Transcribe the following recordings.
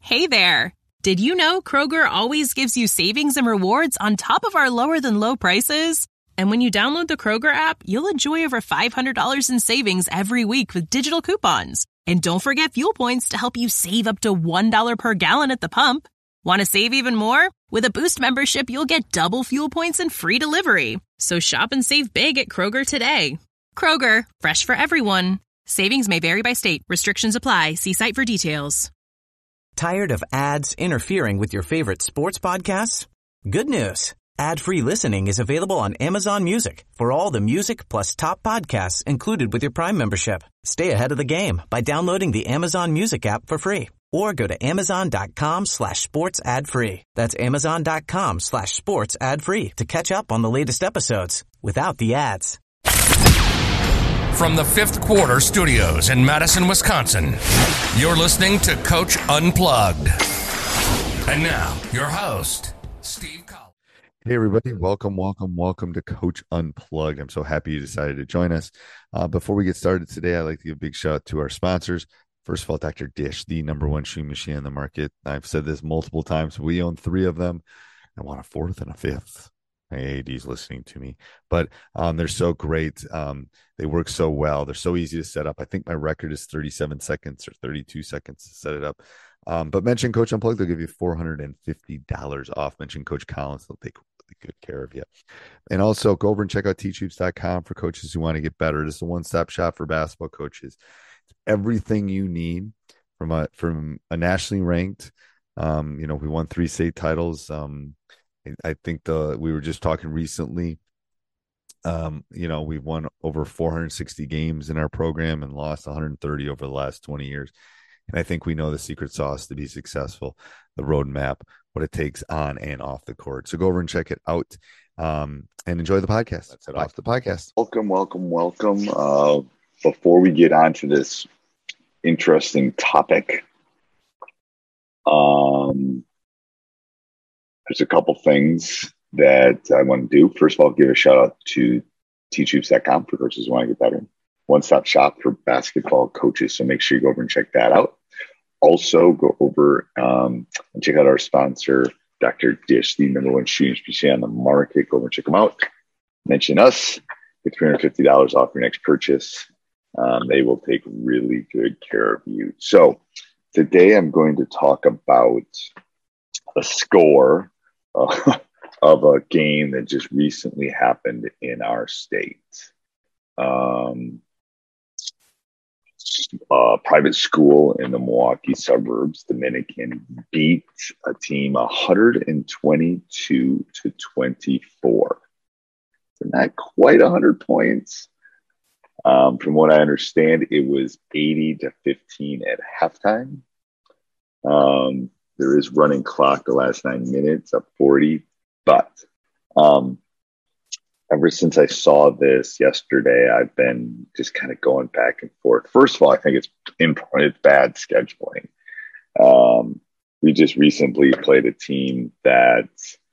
Hey there! Did you know Kroger always gives you savings and rewards on top of our lower-than-low prices? And when you download the Kroger app, you'll enjoy over $500 in savings every week with digital coupons. And don't forget fuel points to help you save up to $1 per gallon at the pump. Want to save even more? With a Boost membership, you'll get double fuel points and free delivery. So shop and save big at Kroger today. Kroger, fresh for everyone. Savings may vary by state. Restrictions apply. See site for details. Tired of ads interfering with your favorite sports podcasts? Good news. Ad-free listening is available on Amazon Music for all the music plus top podcasts included with your Prime membership. Stay ahead of the game by downloading the Amazon Music app for free or go to amazon.com/sports ad free. That's amazon.com/sports ad free to catch up on the latest episodes without the ads. From the Fifth Quarter Studios in Madison, Wisconsin, you're listening to Coach Unplugged. And now, your host, Steve Collins. Hey, everybody. Welcome to Coach Unplugged. I'm so happy you decided to join us. Before we get started today, I'd like to give a big shout out to our sponsors. First of all, Dr. Dish, the number one shoe machine in the market. I've said this multiple times. We own 3 of them. I want a 4th and a 5th. My AD's listening to me, but they're so great. They work so well. They're so easy to set up. I think my record is 37 seconds or 32 seconds to set it up. But mention Coach Unplugged, they'll give you $450 off. Mention Coach Collins, they'll take really good care of you. And also go over and check out teachhoops.com for coaches who want to get better. This is a one-stop shop for basketball coaches. It's everything you need from a nationally ranked. We won 3 state titles. I think we were just talking recently. We've won over 460 games in our program and lost 130 over the last 20 years. And I think we know the secret sauce to be successful, the roadmap, what it takes on and off the court. So go over and check it out and enjoy the podcast. Let's head off the podcast. Welcome. Before we get on to this interesting topic, there's a couple things that I want to do. First of all, give a shout out to teachhoops.com for coaches who want to get better. One-stop shop for basketball coaches. So make sure you go over and check that out. Also, go over and check out our sponsor, Dr. Dish, the number one shoe machine on the market. Go over and check them out. Mention us. Get $350 off your next purchase. They will take really good care of you. So today I'm going to talk about a score of a game that just recently happened in our state. Private school in the Milwaukee suburbs, Dominican, beat a team 122 to 24. So not quite 100 points. From what I understand, it was 80 to 15 at halftime. There is running clock the last 9 minutes of 40, but ever since I saw this yesterday, I've been just kind of going back and forth. First of all, I think it's bad scheduling. We just recently played a team that,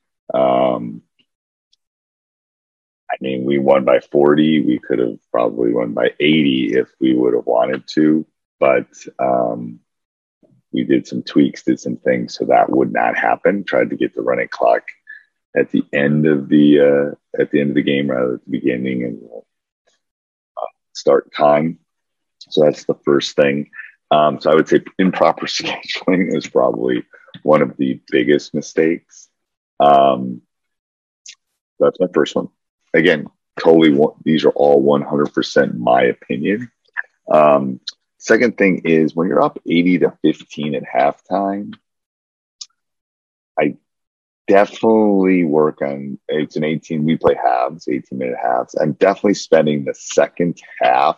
we won by 40. We could have probably won by 80 if we would have wanted to, but we did some tweaks, did some things so that would not happen. Tried to get the running clock at the end of the game rather than at the beginning and start time. So that's the first thing. So I would say improper scheduling is probably one of the biggest mistakes. That's my first one. Again, these are all 100% my opinion. Second thing is when you're up 80 to 15 at halftime, I definitely work on, it's an 18, we play halves, 18-minute halves. I'm definitely spending the second half.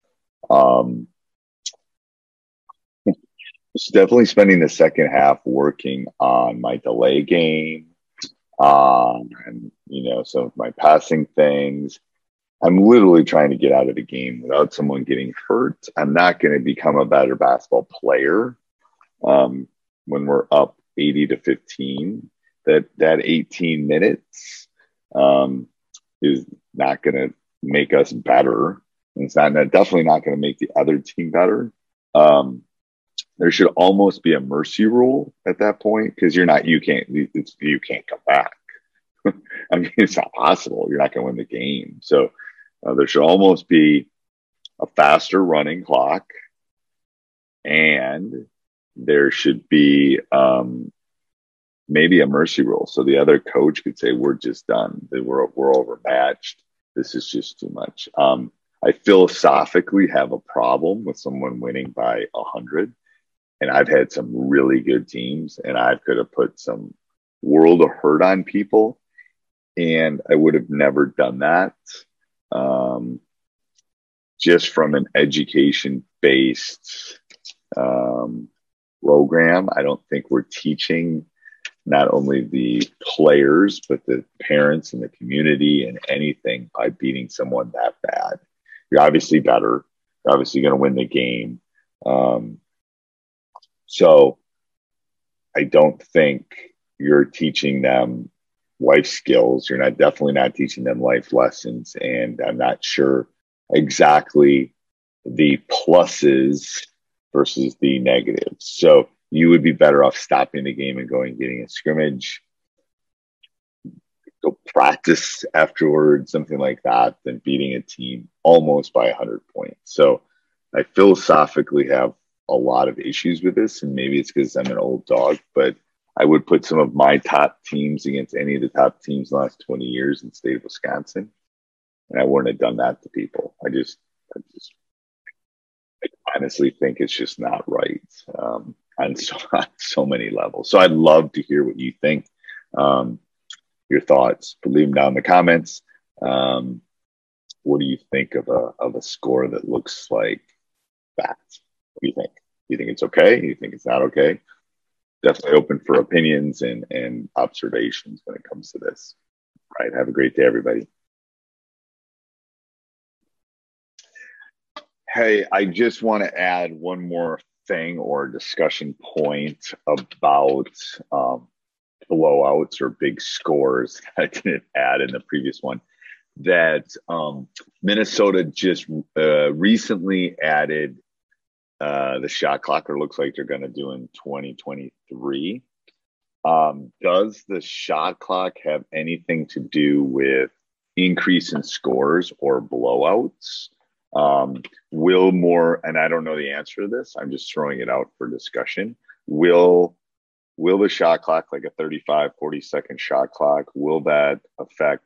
Working on my delay game, and some of my passing things. I'm literally trying to get out of the game without someone getting hurt. I'm not going to become a better basketball player when we're up 80 to 15. That 18 minutes is not going to make us better. And it's definitely not going to make the other team better. there should almost be a mercy rule at that point, because you can't come back. I mean, it's not possible. You're not going to win the game. So there should almost be a faster running clock, and there should be maybe a mercy rule. So the other coach could say, we're just done. We're overmatched. This is just too much. I philosophically have a problem with someone winning by 100. And I've had some really good teams, and I could have put some world of hurt on people, and I would have never done that. Just from an education-based program, I don't think we're teaching not only the players, but the parents and the community and anything by beating someone that bad. You're obviously better. You're obviously going to win the game. So I don't think you're teaching them life skills. You're definitely not teaching them life lessons. And I'm not sure exactly the pluses versus the negatives. So you would be better off stopping the game and going and getting a scrimmage, go practice afterwards, something like that, than beating a team almost by 100 points. So I philosophically have a lot of issues with this, and maybe it's because I'm an old dog, but I would put some of my top teams against any of the top teams in the last 20 years in the state of Wisconsin, and I wouldn't have done that to people. I honestly think it's just not right on so many levels. So I'd love to hear what you think, your thoughts. Leave them down in the comments. What do you think of a score that looks like that? What do you think? Do you think it's okay? Do you think it's not okay? Definitely open for opinions and observations when it comes to this. All right. Have a great day, everybody. Hey, I just want to add one more thing or discussion point about blowouts or big scores that I didn't add in the previous one. That Minnesota just recently added the shot clock, or looks like they're going to do in 2023. Does the shot clock have anything to do with increase in scores or blowouts? Will more, and I don't know the answer to this, I'm just throwing it out for discussion. Will the shot clock, like a 35, 40-second shot clock, will that affect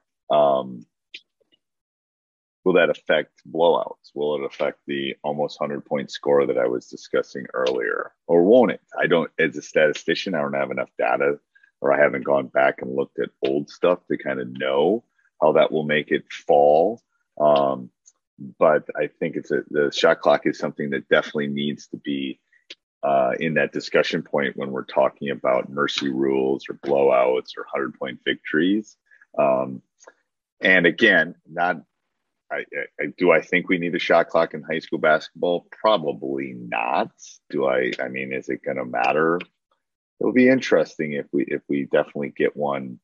blowouts? Will it affect the almost 100-point score that I was discussing earlier, or won't it? As a statistician, I don't have enough data, or I haven't gone back and looked at old stuff to kind of know how that will make it fall. But I think the shot clock is something that definitely needs to be in that discussion point when we're talking about mercy rules or blowouts or 100-point victories. And again, do I think we need a shot clock in high school basketball? Probably not. I mean, is it going to matter? It'll be interesting if we definitely get one.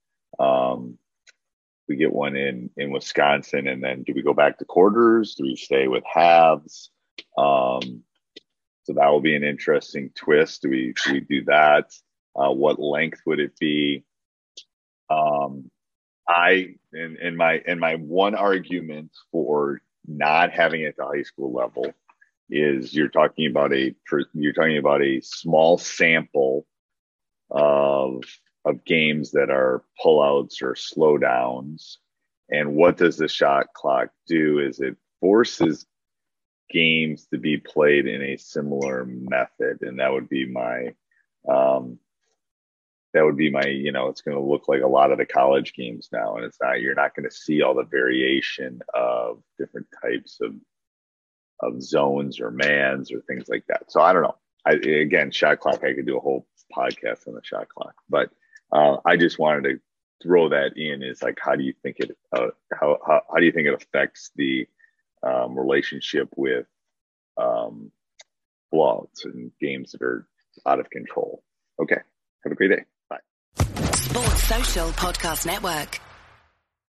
We get one in Wisconsin, and then do we go back to quarters? Do we stay with halves? So that will be an interesting twist. Do we do that? What length would it be? My one argument for not having it at the high school level is you're talking about a small sample of games that are pullouts or slowdowns. And what does the shot clock do? Is it forces games to be played in a similar method, and that would be my it's going to look like a lot of the college games now, and you're not going to see all the variation of different types of zones or mans or things like that. So I don't know. Again, shot clock, I could do a whole podcast on the shot clock, but I just wanted to throw that in. Is like, how do you think it affects the relationship with blowouts and games that are out of control? Okay, have a great day. Bye. Sports Social Podcast Network.